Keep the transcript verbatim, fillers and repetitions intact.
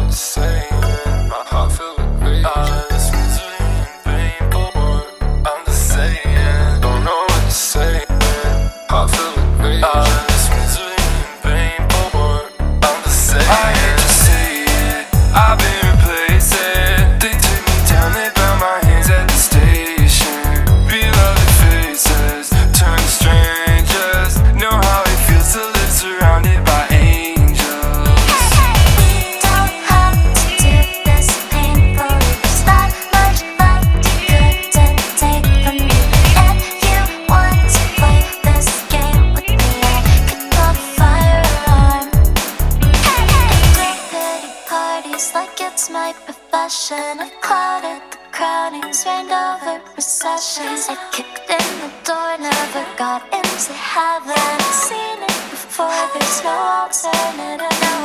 to say. My heart filled with rage. Uh, this misery and pain for more. I'm just saying. Don't know what to say. Heart filled with rage. Uh, this misery and pain for more. I'm just saying. I hate to say it. I've been replaced. They took me down. They bound my hands at the station. Beloved faces turn to strangers. Know how it feels to live surrounded by angels. Don't have to do this painfully. There's not much left you couldn't take from me. If you want to play this game with me, I could call the fire alarm. I throw pity parties like it's my profession. I've clouded the crownings, reigned over processions. I kicked in the door, never got into heaven. I've seen it before, there's no alternative.